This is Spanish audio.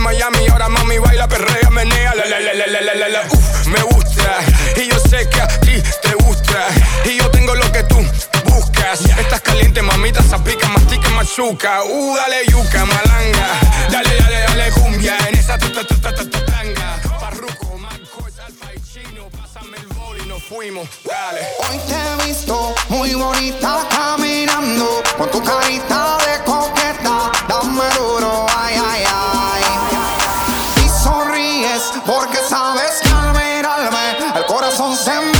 Miami, ahora mami baila, perrea, menea, me gusta, y yo sé que a ti te gusta, y yo tengo lo que tú buscas. Estás caliente, mamita, zapica, mastica, machuca. Dale yuca, malanga, dale cumbia, en esa tanga. Farruko, Marcos, Alfa y Chino, pásame el bol y nos fuimos, dale. Hoy te he visto muy bonita caminando, con tu carita de coqueta, dame duro, ay, ay, ay. Y sonríes porque sabes que al mirarme el corazón se me